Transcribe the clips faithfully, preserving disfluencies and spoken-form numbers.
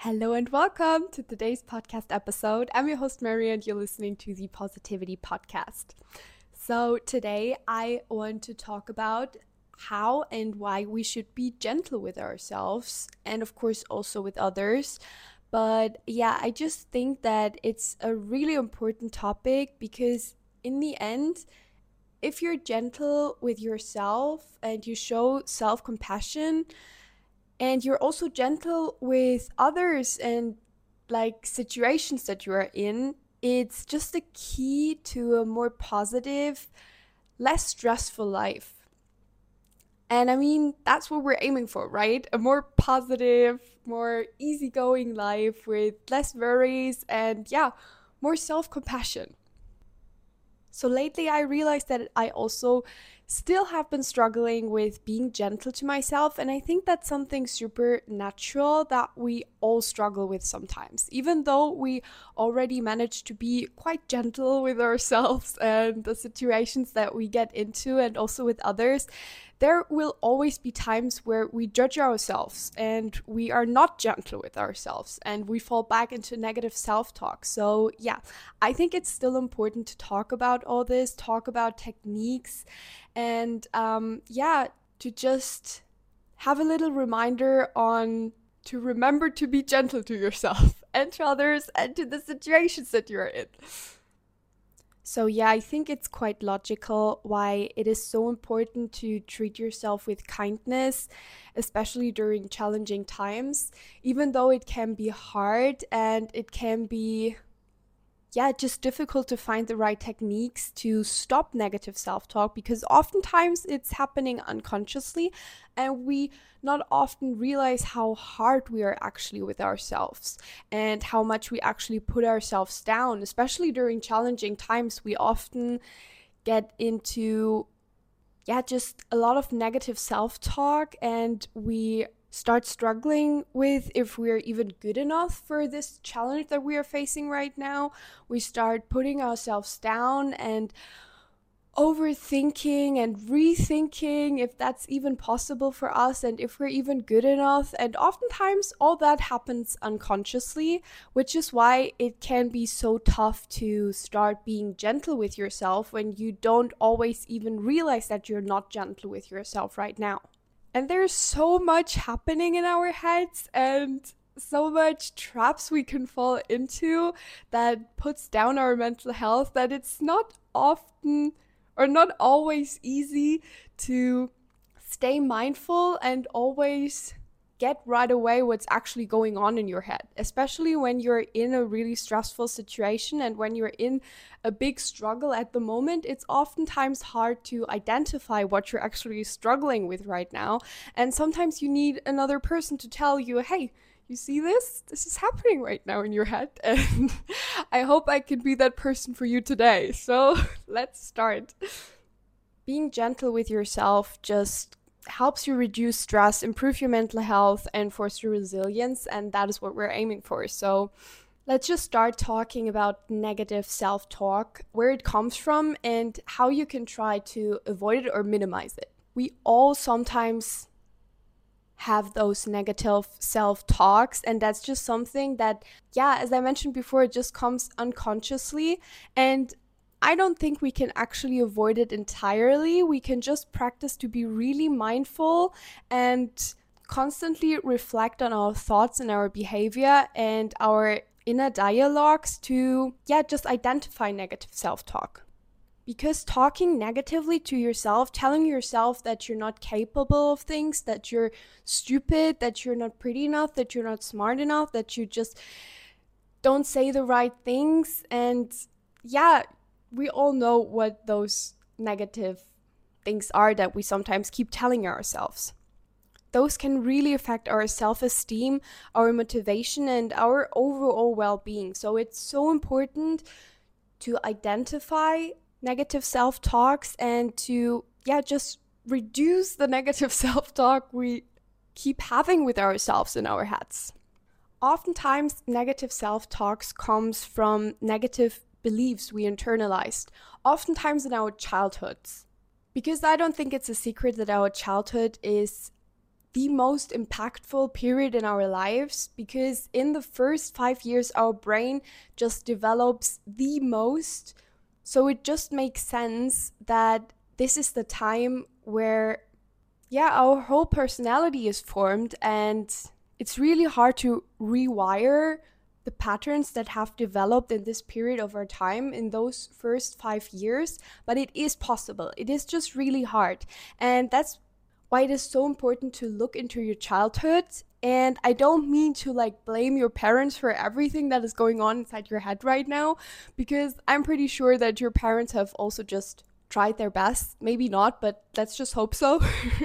Hello and welcome to today's podcast episode. I'm your host, Mary, and you're listening to the Positivity Podcast. So today I want to talk about how and why we should be gentle with ourselves and of course also with others. But yeah, I just think that it's a really important topic because in the end, if you're gentle with yourself and you show self-compassion, and you're also gentle with others and like situations that you are in, it's just a key to a more positive, less stressful life. And I mean, that's what we're aiming for, right? A more positive, more easygoing life with less worries and yeah, more self-compassion. So lately I realized that I also still have been struggling with being gentle to myself, and I think that's something super natural that we all struggle with sometimes. Even though we already manage to be quite gentle with ourselves and the situations that we get into and also with others, there will always be times where we judge ourselves and we are not gentle with ourselves and we fall back into negative self-talk. So yeah, I think it's still important to talk about all this, talk about techniques, and um, yeah, to just have a little reminder on to remember to be gentle to yourself and to others and to the situations that you're in. So yeah, I think it's quite logical why it is so important to treat yourself with kindness, especially during challenging times, even though it can be hard and it can be yeah, just difficult to find the right techniques to stop negative self-talk, because oftentimes it's happening unconsciously and we not often realize how hard we are actually with ourselves and how much we actually put ourselves down. Especially during challenging times, we often get into yeah, just a lot of negative self-talk, and we start struggling with if we're even good enough for this challenge that we are facing right now. We start putting ourselves down and overthinking and rethinking if that's even possible for us and if we're even good enough. And oftentimes, all that happens unconsciously, which is why it can be so tough to start being gentle with yourself when you don't always even realize that you're not gentle with yourself right now. And there's so much happening in our heads and so much traps we can fall into that puts down our mental health that it's not often or not always easy to stay mindful and always get right away what's actually going on in your head, especially when you're in a really stressful situation and when you're in a big struggle at the moment. It's oftentimes hard to identify what you're actually struggling with right now, and sometimes you need another person to tell you, hey, you see this? This is happening right now in your head. And I hope I can be that person for you today. So let's start. Being gentle with yourself just helps you reduce stress, improve your mental health, and foster resilience. And that is what we're aiming for. So let's just start talking about negative self-talk, where it comes from, and how you can try to avoid it or minimize it. We all sometimes have those negative self-talks, and that's just something that, yeah, as I mentioned before, it just comes unconsciously, and I don't think we can actually avoid it entirely. We can just practice to be really mindful and constantly reflect on our thoughts and our behavior and our inner dialogues to, yeah, just identify negative self-talk. Because talking negatively to yourself, telling yourself that you're not capable of things, that you're stupid, that you're not pretty enough, that you're not smart enough, that you just don't say the right things. And yeah, we all know what those negative things are that we sometimes keep telling ourselves. Those can really affect our self-esteem, our motivation, and our overall well-being. So it's so important to identify negative self-talks and to, yeah, just reduce the negative self-talk we keep having with ourselves in our heads. Oftentimes, negative self-talks comes from negative beliefs we internalized, oftentimes in our childhoods. Because I don't think it's a secret that our childhood is the most impactful period in our lives, because in the first five years, our brain just develops the most. So it just makes sense that this is the time where, yeah, our whole personality is formed, and it's really hard to rewire the patterns that have developed in this period of our time in those first five years. But it is possible. It is just really hard. And that's why it is so important to look into your childhood. And I don't mean to like blame your parents for everything that is going on inside your head right now, because I'm pretty sure that your parents have also just tried their best. Maybe not, but let's just hope so.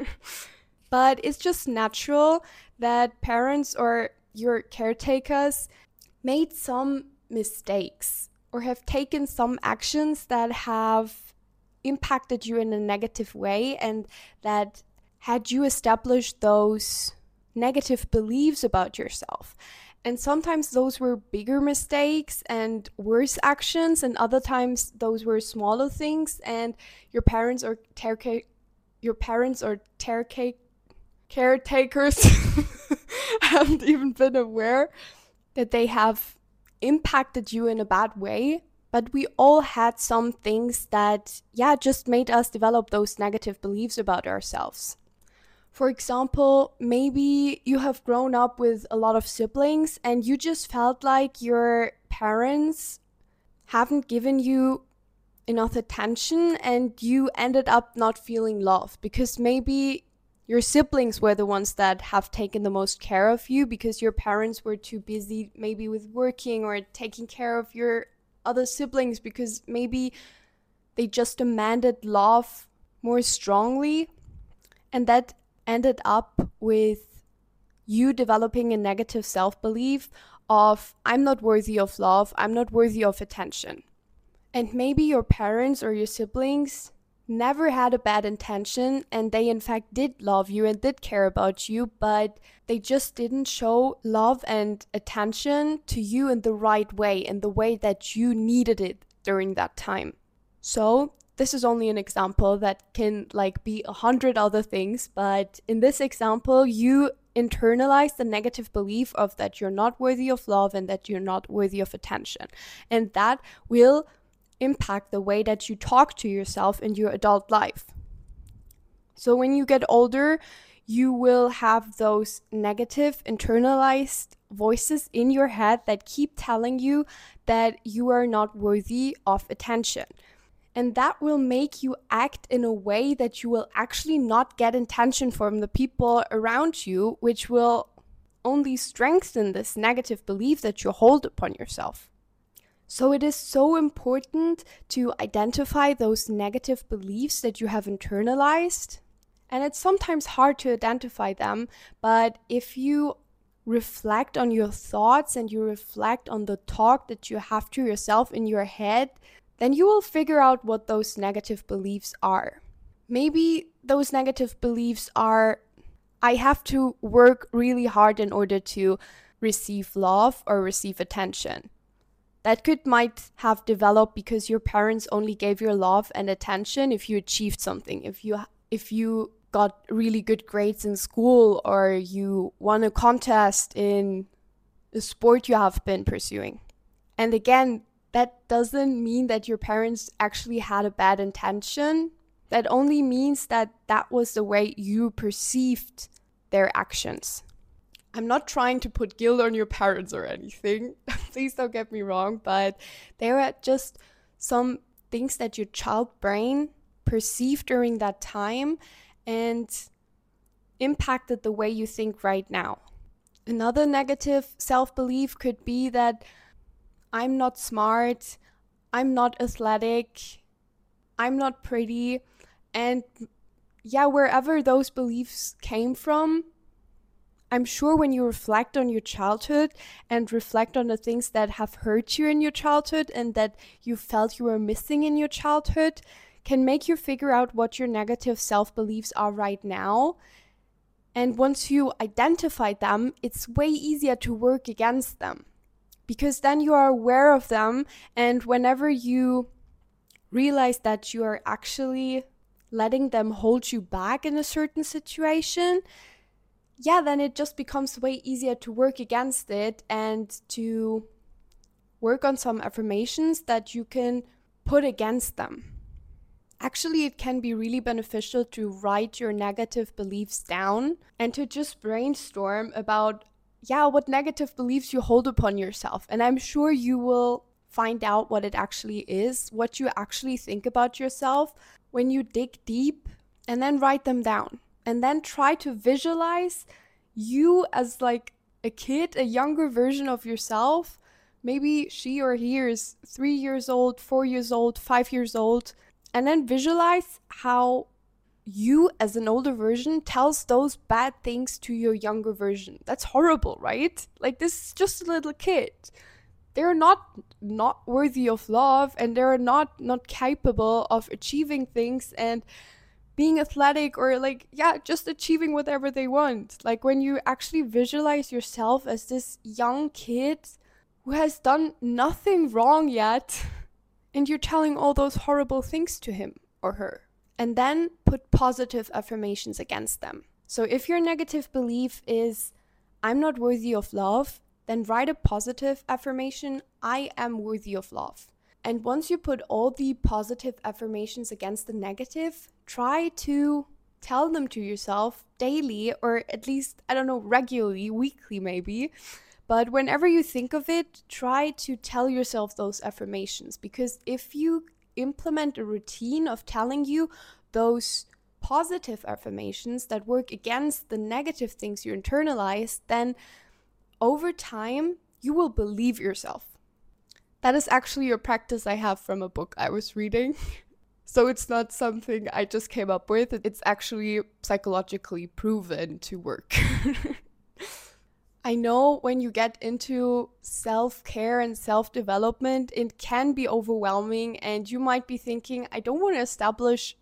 But it's just natural that parents or your caretakers made some mistakes or have taken some actions that have impacted you in a negative way, and that had you established those negative beliefs about yourself. And sometimes those were bigger mistakes and worse actions, and other times those were smaller things, and your parents or caretaker your parents or caretaker caretakers haven't even been aware that they have impacted you in a bad way. But we all had some things that, yeah, just made us develop those negative beliefs about ourselves. For example, maybe you have grown up with a lot of siblings and you just felt like your parents haven't given you enough attention, and you ended up not feeling loved because maybe your siblings were the ones that have taken the most care of you because your parents were too busy maybe with working or taking care of your other siblings, because maybe they just demanded love more strongly. And that ended up with you developing a negative self-belief of, I'm not worthy of love, I'm not worthy of attention. And maybe your parents or your siblings never had a bad intention, and they in fact did love you and did care about you, but they just didn't show love and attention to you in the right way, in the way that you needed it during that time. So this is only an example that can like be a hundred other things, but in this example, you internalize the negative belief of that you're not worthy of love and that you're not worthy of attention. And that will impact the way that you talk to yourself in your adult life. So when you get older, you will have those negative internalized voices in your head that keep telling you that you are not worthy of attention. And that will make you act in a way that you will actually not get attention from the people around you, which will only strengthen this negative belief that you hold upon yourself. So it is so important to identify those negative beliefs that you have internalized. And it's sometimes hard to identify them, but if you reflect on your thoughts and you reflect on the talk that you have to yourself in your head, then you will figure out what those negative beliefs are. Maybe those negative beliefs are, I have to work really hard in order to receive love or receive attention. That could might have developed because your parents only gave you love and attention if you achieved something, if you if you got really good grades in school, or you won a contest in a sport you have been pursuing. And again, that doesn't mean that your parents actually had a bad intention. That only means that that was the way you perceived their actions. I'm not trying to put guilt on your parents or anything. Please don't get me wrong, but there are just some things that your child brain perceived during that time and impacted the way you think right now. Another negative self-belief could be that I'm not smart, I'm not athletic, I'm not pretty. And yeah, wherever those beliefs came from, I'm sure when you reflect on your childhood and reflect on the things that have hurt you in your childhood and that you felt you were missing in your childhood, can make you figure out what your negative self-beliefs are right now. And once you identify them, it's way easier to work against them, because then you are aware of them, and whenever you realize that you are actually letting them hold you back in a certain situation, yeah, then it just becomes way easier to work against it and to work on some affirmations that you can put against them. Actually, it can be really beneficial to write your negative beliefs down and to just brainstorm about, yeah, what negative beliefs you hold upon yourself. And I'm sure you will find out what it actually is, what you actually think about yourself when you dig deep, and then write them down. And then try to visualize you as like a kid, a younger version of yourself. Maybe she or he is three years old, four years old, five years old. And then visualize how you, as an older version, tells those bad things to your younger version. That's horrible, right? Like, this is just a little kid. They're not not worthy of love, and they're not not capable of achieving things and being athletic, or like, yeah, just achieving whatever they want. Like, when you actually visualize yourself as this young kid who has done nothing wrong yet, and you're telling all those horrible things to him or her. And then put positive affirmations against them. So if your negative belief is, I'm not worthy of love, then write a positive affirmation, I am worthy of love. And once you put all the positive affirmations against the negative, try to tell them to yourself daily, or at least, I don't know, regularly, weekly maybe. But whenever you think of it, try to tell yourself those affirmations, because if you implement a routine of telling you those positive affirmations that work against the negative things you internalize, then over time, you will believe yourself. That is actually a practice I have from a book I was reading. So it's not something I just came up with. It's actually psychologically proven to work. I know when you get into self-care and self-development, it can be overwhelming, and you might be thinking, I don't want to establish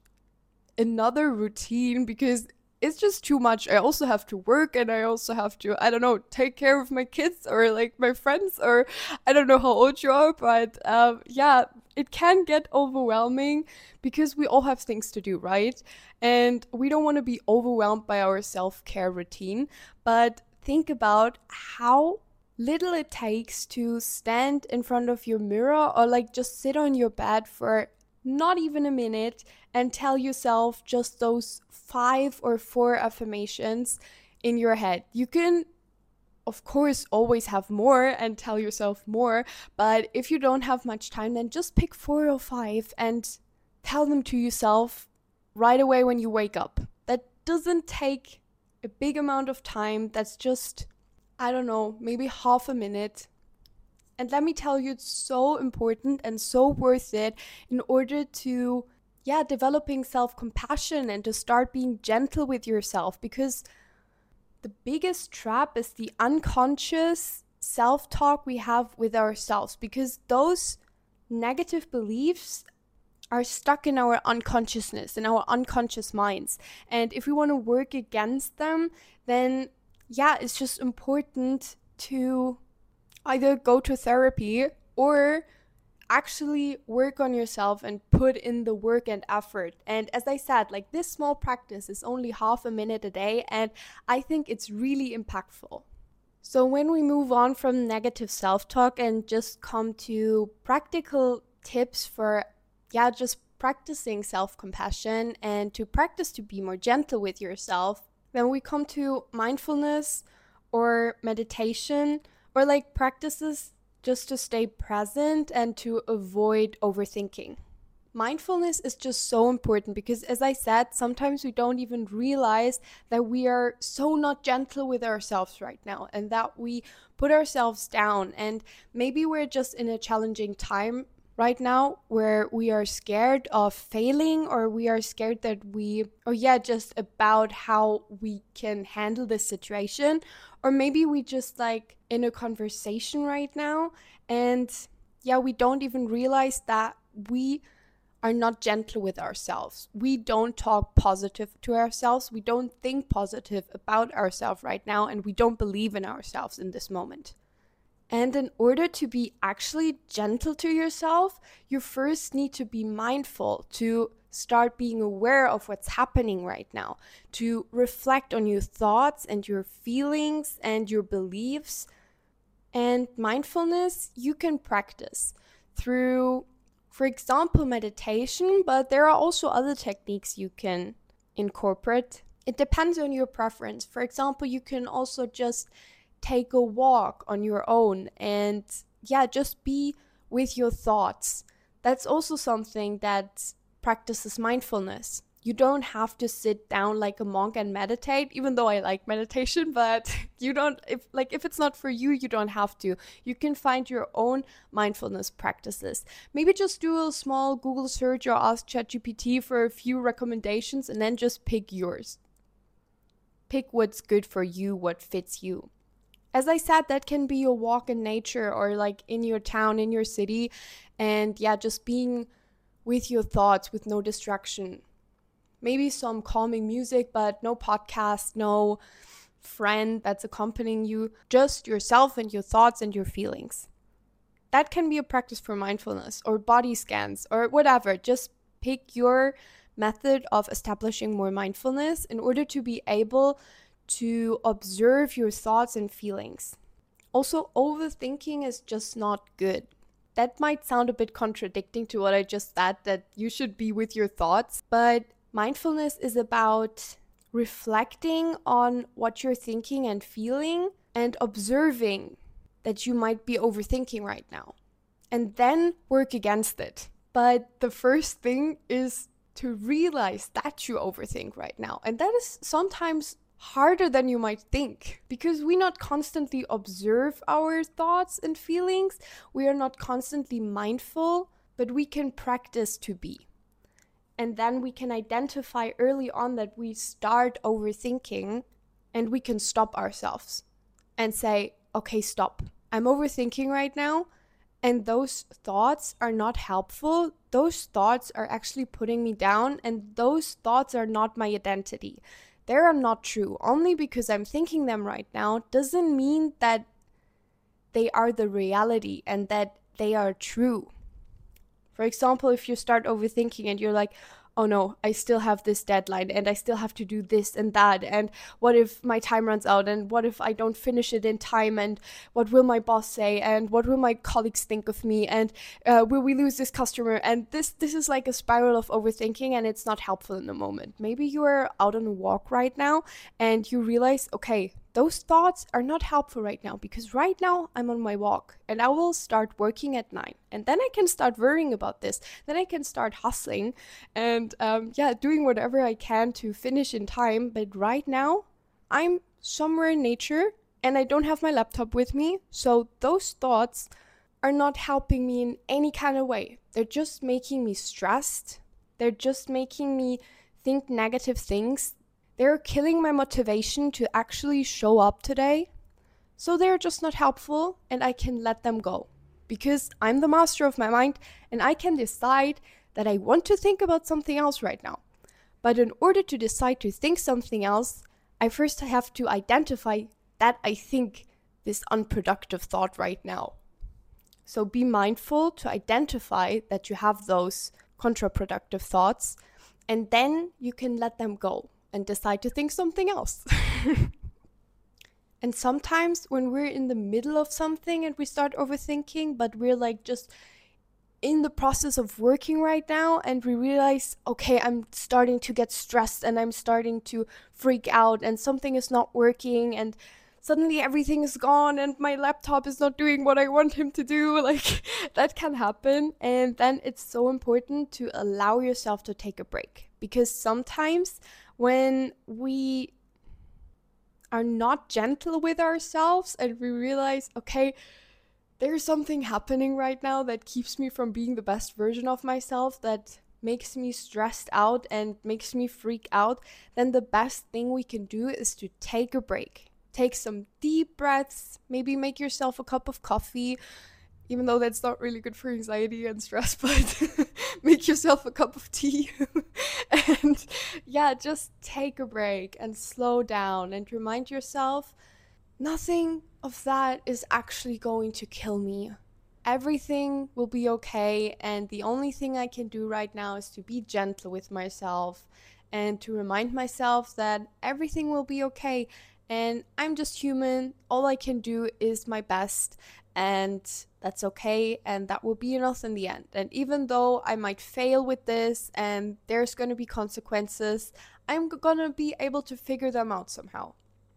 another routine because it's just too much. I also have to work, and I also have to, I don't know, take care of my kids or like my friends, or I don't know how old you are, but um, yeah, it can get overwhelming because we all have things to do, right? And we don't want to be overwhelmed by our self-care routine, but think about how little it takes to stand in front of your mirror or like just sit on your bed for not even a minute and tell yourself just those five or four affirmations in your head. You can, of course, always have more and tell yourself more, but if you don't have much time, then just pick four or five and tell them to yourself right away when you wake up. That doesn't take a big amount of time. That's just, I don't know, maybe half a minute. And let me tell you, it's so important and so worth it in order to, yeah, developing self-compassion and to start being gentle with yourself, because the biggest trap is the unconscious self-talk we have with ourselves, because those negative beliefs are stuck in our unconsciousness, in our unconscious minds. And if we want to work against them, then yeah, it's just important to either go to therapy or actually work on yourself and put in the work and effort. And as I said, like, this small practice is only half a minute a day, and I think it's really impactful. So when we move on from negative self-talk and just come to practical tips for yeah, just practicing self-compassion and to practice to be more gentle with yourself, then we come to mindfulness or meditation, or like practices just to stay present and to avoid overthinking. Mindfulness is just so important because, as I said, sometimes we don't even realize that we are so not gentle with ourselves right now, and that we put ourselves down, and maybe we're just in a challenging time right now where we are scared of failing, or we are scared that we, or yeah, just about how we can handle this situation. Or maybe we just like in a conversation right now, and yeah, we don't even realize that we are not gentle with ourselves. We don't talk positive to ourselves. We don't think positive about ourselves right now, and we don't believe in ourselves in this moment. And in order to be actually gentle to yourself, you first need to be mindful, to start being aware of what's happening right now, to reflect on your thoughts and your feelings and your beliefs. And mindfulness you can practice through, for example, meditation, but there are also other techniques you can incorporate. It depends on your preference. For example, you can also just take a walk on your own and yeah, just be with your thoughts. That's also something that practices mindfulness. You don't have to sit down like a monk and meditate, even though I like meditation, but you don't, if like if it's not for you, you don't have to. You can find your own mindfulness practices. Maybe just do a small Google search or ask ChatGPT for a few recommendations and then just pick yours. Pick what's good for you, what fits you. As I said, that can be a walk in nature or like in your town, in your city. And yeah, just being with your thoughts with no distraction. Maybe some calming music, but no podcast, no friend that's accompanying you. Just yourself and your thoughts and your feelings. That can be a practice for mindfulness or body scans or whatever. Just pick your method of establishing more mindfulness in order to be able to observe your thoughts and feelings. Also, overthinking is just not good. That might sound a bit contradicting to what I just said, that you should be with your thoughts, but mindfulness is about reflecting on what you're thinking and feeling and observing that you might be overthinking right now, and then work against it. But the first thing is to realize that you overthink right now. And that is sometimes harder than you might think, because we not constantly observe our thoughts and feelings. We are not constantly mindful, but we can practice to be. And then we can identify early on that we start overthinking, and we can stop ourselves and say, okay, stop. I'm overthinking right now, and those thoughts are not helpful. Those thoughts are actually putting me down, and those thoughts are not my identity. They are not true. Only because I'm thinking them right now doesn't mean that they are the reality and that they are true. For example, if you start overthinking and you're like, oh no, I still have this deadline and I still have to do this and that, and what if my time runs out, and what if I don't finish it in time, and what will my boss say, and what will my colleagues think of me, and uh, will we lose this customer? And this this is like a spiral of overthinking, and it's not helpful in the moment. Maybe you are out on a walk right now and you realize, okay, those thoughts are not helpful right now, because right now I'm on my walk and I will start working at nine, and then I can start worrying about this. Then I can start hustling and um, yeah, doing whatever I can to finish in time. But right now I'm somewhere in nature and I don't have my laptop with me. So those thoughts are not helping me in any kind of way. They're just making me stressed. They're just making me think negative things. They're killing my motivation to actually show up today. So they're just not helpful, and I can let them go, because I'm the master of my mind and I can decide that I want to think about something else right now. But in order to decide to think something else, I first have to identify that I think this unproductive thought right now. So be mindful to identify that you have those counterproductive thoughts, and then you can let them go and decide to think something else. And sometimes when we're in the middle of something and we start overthinking, but we're like just in the process of working right now, and we realize, okay, I'm starting to get stressed and I'm starting to freak out and something is not working, and suddenly everything is gone and my laptop is not doing what I want him to do. Like, that can happen. And then it's so important to allow yourself to take a break, because sometimes when we are not gentle with ourselves and we realize, okay, there's something happening right now that keeps me from being the best version of myself, that makes me stressed out and makes me freak out, then the best thing we can do is to take a break. Take some deep breaths, maybe make yourself a cup of coffee, even though that's not really good for anxiety and stress, but make yourself a cup of tea. And yeah, just take a break and slow down and remind yourself, nothing of that is actually going to kill me. everything will be okay, and the only thing I can do right now is to be gentle with myself and to remind myself that everything will be okay, and I'm just human. All I can do is my best, and that's okay, and that will be enough in the end. And even though I might fail with this and there's going to be consequences, I'm going to be able to figure them out somehow.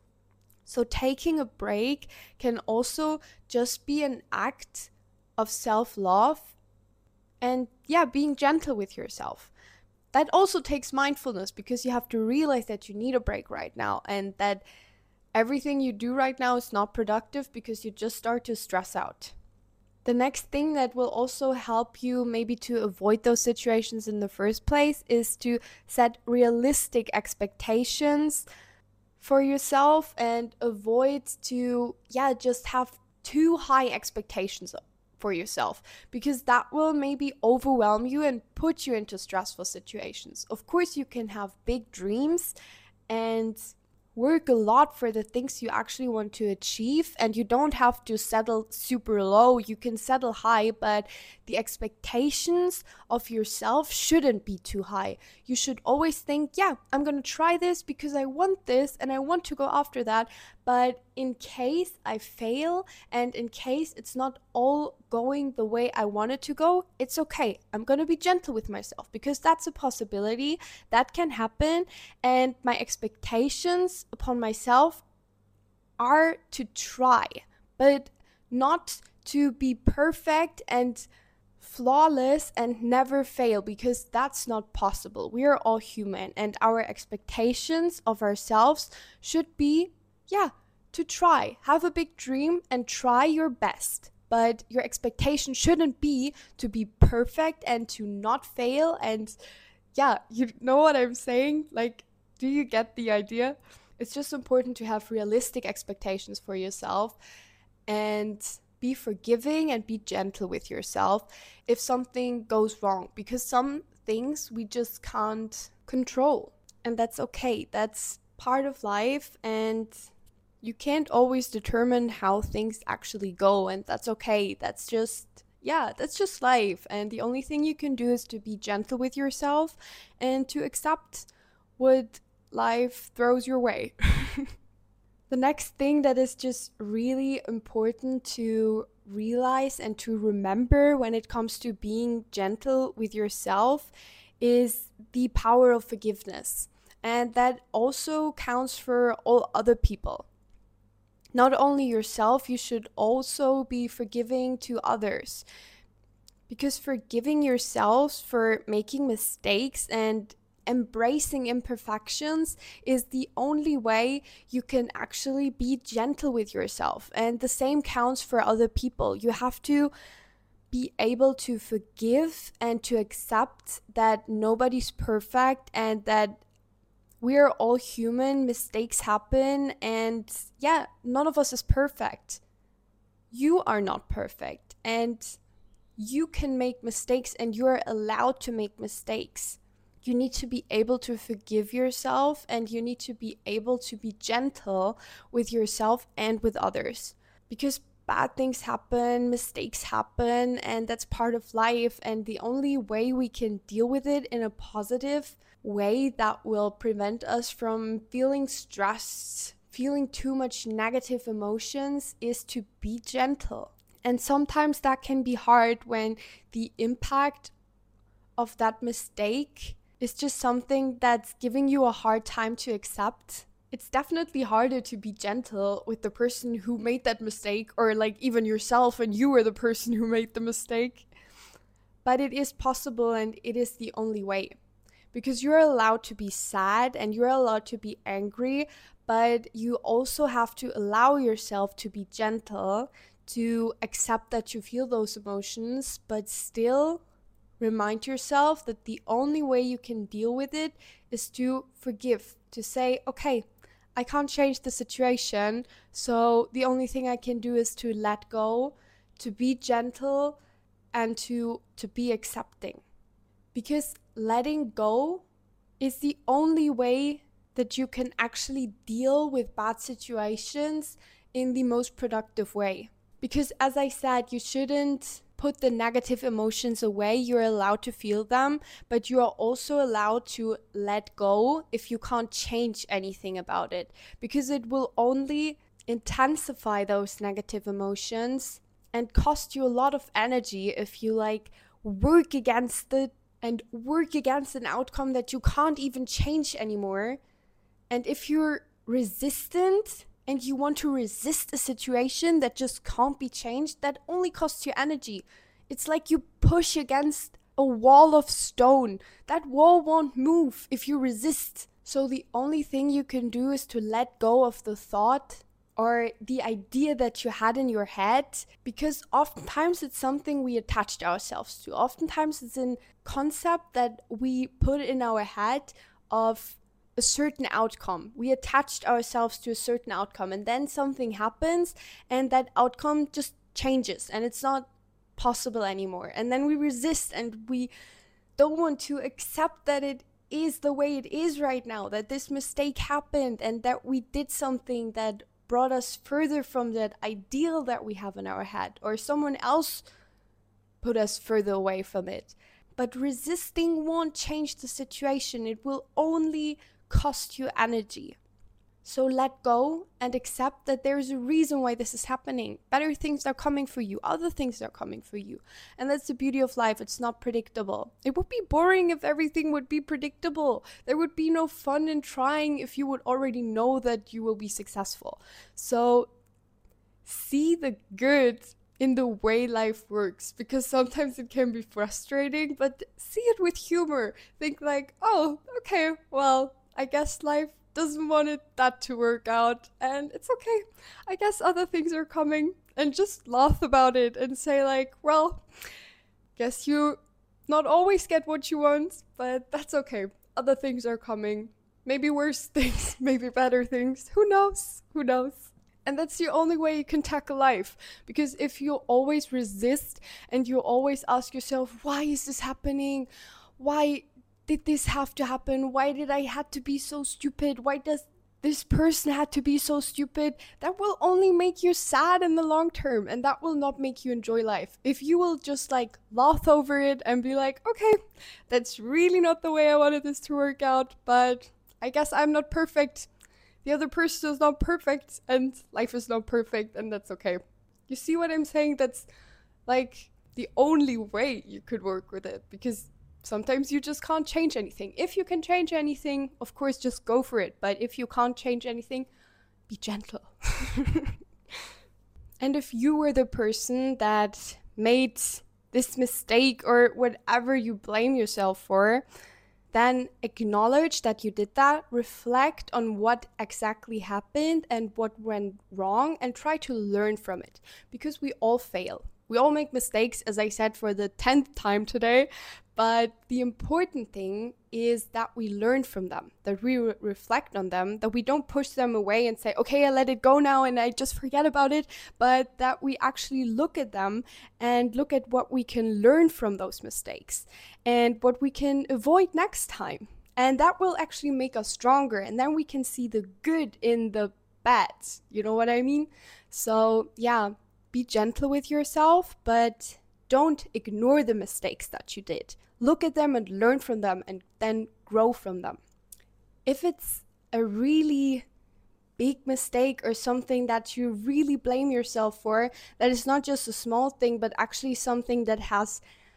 So taking a break can also just be an act of self-love and, yeah, being gentle with yourself. That also takes mindfulness, because you have to realize that you need a break right now and that everything you do right now is not productive because you just start to stress out. The next thing that will also help you maybe to avoid those situations in the first place is to set realistic expectations for yourself and avoid to, yeah, just have too high expectations for yourself, because that will maybe overwhelm you and put you into stressful situations. Of course, you can have big dreams and work a lot for the things you actually want to achieve, and you don't have to settle super low. You can settle high, but the expectations of yourself shouldn't be too high. You should always think, yeah, I'm gonna try this because I want this and I want to go after that, but in case I fail and in case it's not all going the way I want it to go, it's okay. I'm gonna be gentle with myself, because that's a possibility that can happen, and my expectations upon myself are to try, but not to be perfect and flawless and never fail, because that's not possible. We are all human, and our expectations of ourselves should be, yeah, to try. Have a big dream and try your best. But your expectation shouldn't be to be perfect and to not fail. And yeah, you know what I'm saying? Like, do you get the idea? It's just important to have realistic expectations for yourself and be forgiving and be gentle with yourself if something goes wrong, because some things we just can't control, and that's okay. That's part of life, and you can't always determine how things actually go, and that's okay. That's just, yeah, that's just life, and the only thing you can do is to be gentle with yourself and to accept what life throws your way. The next thing that is just really important to realize and to remember when it comes to being gentle with yourself is the power of forgiveness. And that also counts for all other people. Not only yourself, you should also be forgiving to others. Because forgiving yourselves for making mistakes and embracing imperfections is the only way you can actually be gentle with yourself. And the same counts for other people. You have to be able to forgive and to accept that nobody's perfect and that we're all human, mistakes happen, and yeah, none of us is perfect. You are not perfect, and you can make mistakes, and you are allowed to make mistakes. You need to be able to forgive yourself, and you need to be able to be gentle with yourself and with others. Because bad things happen, mistakes happen, and that's part of life. And the only way we can deal with it in a positive way that will prevent us from feeling stressed, feeling too much negative emotions, is to be gentle. And sometimes that can be hard when the impact of that mistake is just something that's giving you a hard time to accept. It's definitely harder to be gentle with the person who made that mistake, or like even yourself and you were the person who made the mistake. But it is possible, and it is the only way. Because you're allowed to be sad and you're allowed to be angry, but you also have to allow yourself to be gentle, to accept that you feel those emotions, but still remind yourself that the only way you can deal with it is to forgive, to say, okay, I can't change the situation, so the only thing I can do is to let go, to be gentle, and to, to be accepting. Because letting go is the only way that you can actually deal with bad situations in the most productive way. Because as I said, you shouldn't put the negative emotions away. You're allowed to feel them, but you are also allowed to let go if you can't change anything about it, because it will only intensify those negative emotions and cost you a lot of energy if you like work against it and work against an outcome that you can't even change anymore. And if you're resistant and you want to resist a situation that just can't be changed, that only costs you energy. It's like you push against a wall of stone. That wall won't move if you resist. So the only thing you can do is to let go of the thought or the idea that you had in your head, because oftentimes it's something we attached ourselves to. Oftentimes it's a concept that we put in our head of a certain outcome. We attached ourselves to a certain outcome, and then something happens and that outcome just changes and it's not possible anymore. And then we resist and we don't want to accept that it is the way it is right now, that this mistake happened and that we did something that brought us further from that ideal that we have in our head, or someone else put us further away from it. But resisting won't change the situation. It will only cost you energy. So let go and accept that there is a reason why this is happening. Better things are coming for you. Other things are coming for you. And that's the beauty of life. It's not predictable. It would be boring if everything would be predictable. There would be no fun in trying if you would already know that you will be successful. So see the good in the way life works, because sometimes it can be frustrating, but see it with humor. Think like, oh, okay, well, I guess life doesn't want it that to work out, and it's okay. I guess other things are coming, and just laugh about it and say like, well, guess you not always get what you want, but that's okay. Other things are coming. Maybe worse things, maybe better things. Who knows? Who knows? And that's the only way you can tackle life. Because if you always resist and you always ask yourself, why is this happening? Why did this have to happen? Why did I have to be so stupid? Why does this person have to be so stupid? That will only make you sad in the long term, and that will not make you enjoy life. If you will just like laugh over it and be like, okay, that's really not the way I wanted this to work out, but I guess I'm not perfect. The other person is not perfect, and life is not perfect, and that's okay. You see what I'm saying? That's like the only way you could work with it, because sometimes you just can't change anything. If you can change anything, of course, just go for it. But if you can't change anything, be gentle. And if you were the person that made this mistake or whatever you blame yourself for, then acknowledge that you did that, reflect on what exactly happened and what went wrong, and try to learn from it. Because we all fail. We all make mistakes, as I said for the tenth time today, but the important thing is that we learn from them, that we re- reflect on them, that we don't push them away and say, okay, I let it go now and I just forget about it, but that we actually look at them and look at what we can learn from those mistakes and what we can avoid next time. And that will actually make us stronger, and then we can see the good in the bad. You know what I mean? So yeah, be gentle with yourself, but don't ignore the mistakes that you did. Look at them and learn from them, and then grow from them. If it's a really big mistake or something that you really blame yourself for, that is not just a small thing, but actually something that has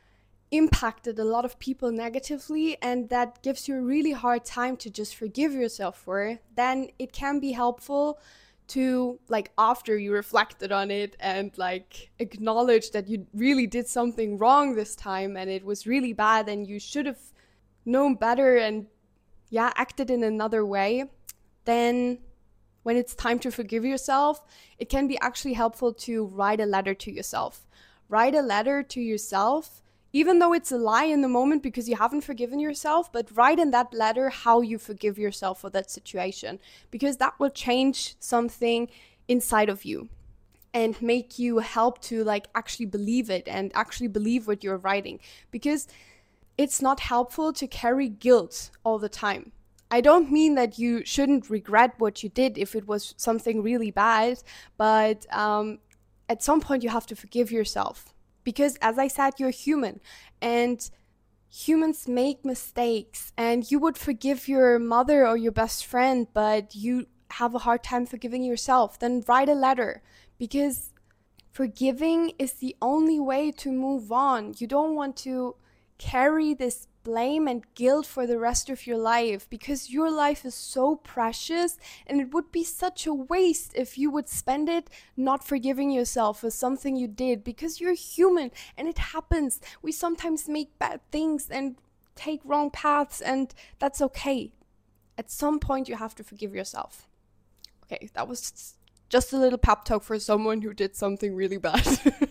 impacted a lot of people negatively, and that gives you a really hard time to just forgive yourself for, then it can be helpful to, like, after you reflected on it and like acknowledge that you really did something wrong this time and it was really bad and you should have known better and yeah acted in another way, then when it's time to forgive yourself, it can be actually helpful to write a letter to yourself. Write a letter to yourself, even though it's a lie in the moment because you haven't forgiven yourself, but write in that letter how you forgive yourself for that situation, because that will change something inside of you and make you help to like actually believe it and actually believe what you're writing, because it's not helpful to carry guilt all the time. I don't mean that you shouldn't regret what you did if it was something really bad, but um, at some point you have to forgive yourself. Because as I said, you're human and humans make mistakes, and you would forgive your mother or your best friend, but you have a hard time forgiving yourself. Then write a letter, because forgiving is the only way to move on. You don't want to carry this blame and guilt for the rest of your life, because your life is so precious, and it would be such a waste if you would spend it not forgiving yourself for something you did, because you're human and it happens. We sometimes make bad things and take wrong paths, and that's okay. At some point you have to forgive yourself. Okay, that was just a little pep talk for someone who did something really bad.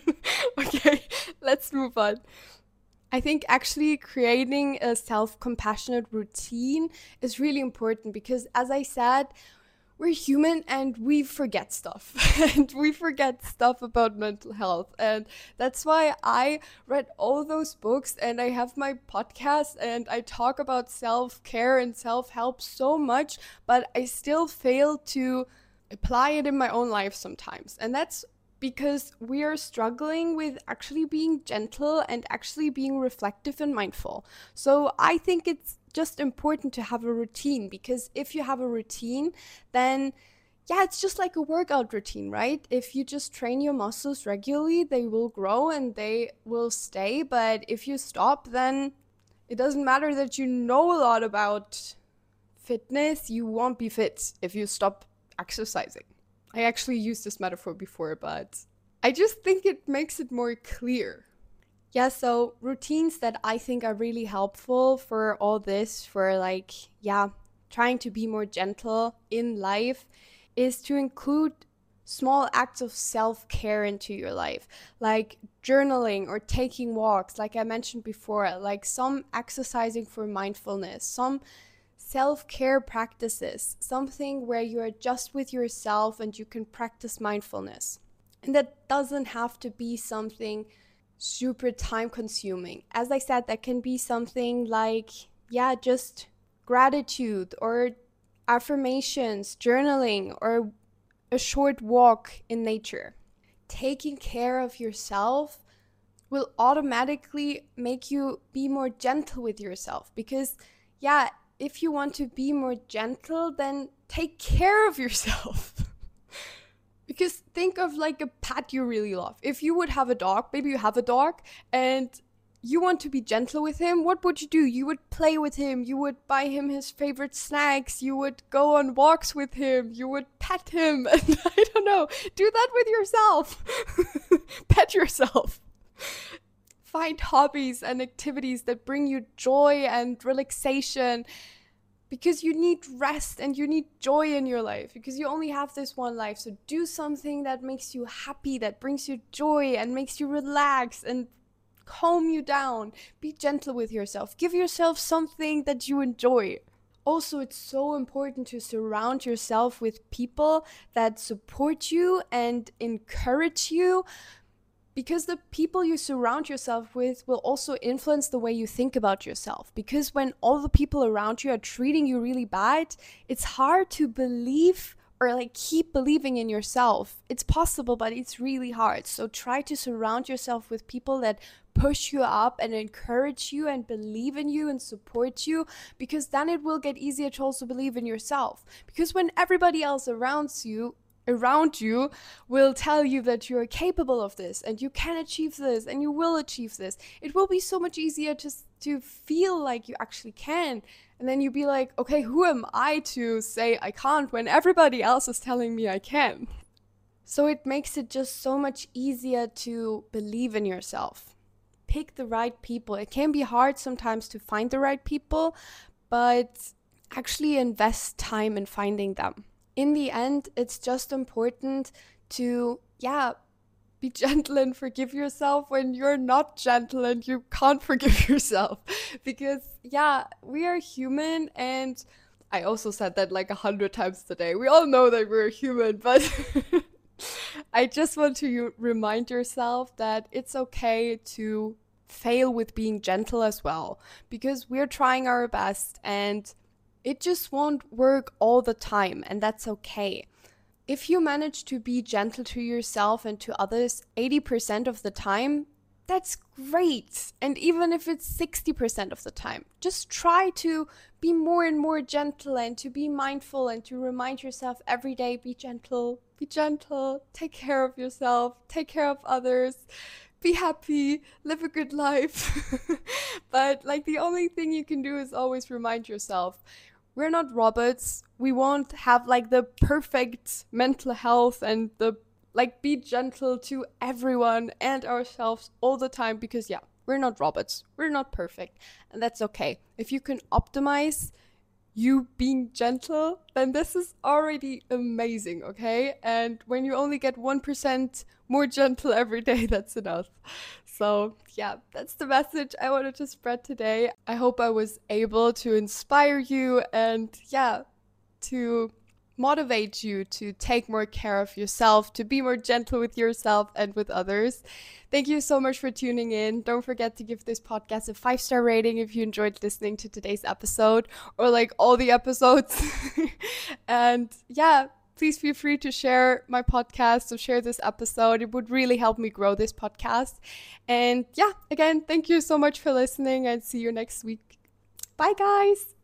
Okay, let's move on. I think actually creating a self-compassionate routine is really important, because as I said, we're human and we forget stuff and we forget stuff about mental health. And that's why I read all those books and I have my podcast and I talk about self-care and self-help so much, but I still fail to apply it in my own life sometimes. And that's because we are struggling with actually being gentle and actually being reflective and mindful. So I think it's just important to have a routine, because if you have a routine, then yeah, it's just like a workout routine, right? If you just train your muscles regularly, they will grow and they will stay. But if you stop, then it doesn't matter that you know a lot about fitness, you won't be fit if you stop exercising. I actually used this metaphor before, but I just think it makes it more clear. Yeah, so routines that I think are really helpful for all this, for like, yeah, trying to be more gentle in life, is to include small acts of self-care into your life, like journaling or taking walks, like I mentioned before, like some exercising for mindfulness, some self-care practices, something where you are just with yourself and you can practice mindfulness. And that doesn't have to be something super time consuming. As I said, that can be something like, yeah, just gratitude or affirmations, journaling, or a short walk in nature. Taking care of yourself will automatically make you be more gentle with yourself, because yeah, if you want to be more gentle, then take care of yourself. Because think of like a pet you really love. If you would have a dog, maybe you have a dog and you want to be gentle with him, what would you do? You would play with him, you would buy him his favorite snacks, you would go on walks with him, you would pet him, and I don't know, do that with yourself. Pet yourself. Find hobbies and activities that bring you joy and relaxation, because you need rest and you need joy in your life, because you only have this one life. So do something that makes you happy, that brings you joy and makes you relax and calm you down. Be gentle with yourself. Give yourself something that you enjoy. Also, it's so important to surround yourself with people that support you and encourage you, because the people you surround yourself with will also influence the way you think about yourself. Because when all the people around you are treating you really bad, it's hard to believe or like keep believing in yourself. It's possible, but it's really hard. So try to surround yourself with people that push you up and encourage you and believe in you and support you, because then it will get easier to also believe in yourself. Because when everybody else around you around you will tell you that you're capable of this and you can achieve this and you will achieve this, it will be so much easier to to feel like you actually can. And then you'll be like, okay, who am I to say I can't when everybody else is telling me I can? So it makes it just so much easier to believe in yourself. Pick the right people. It can be hard sometimes to find the right people, but actually invest time in finding them. In the end, it's just important to, yeah, be gentle and forgive yourself when you're not gentle and you can't forgive yourself. Because, yeah, we are human, and I also said that like a hundred times today. We all know that we're human, but I just want to remind yourself that it's okay to fail with being gentle as well, because we're trying our best and it just won't work all the time, and that's okay. If you manage to be gentle to yourself and to others eighty percent of the time, that's great. And even if it's sixty percent of the time, just try to be more and more gentle and to be mindful and to remind yourself every day, be gentle, be gentle, take care of yourself, take care of others, be happy, live a good life. But like the only thing you can do is always remind yourself, we're not robots. We won't have like the perfect mental health and the like be gentle to everyone and ourselves all the time because yeah, we're not robots. We're not perfect. And that's okay. If you can optimize you being gentle, then this is already amazing, okay? And when you only get one percent more gentle every day, that's enough. So, yeah, that's the message I wanted to spread today. I hope I was able to inspire you and, yeah, to motivate you to take more care of yourself, to be more gentle with yourself and with others. Thank you so much for tuning in. Don't forget to give this podcast a five-star rating if you enjoyed listening to today's episode or like all the episodes. And yeah, please feel free to share my podcast or share this episode. It would really help me grow this podcast. And yeah, again, thank you so much for listening and see you next week. Bye, guys.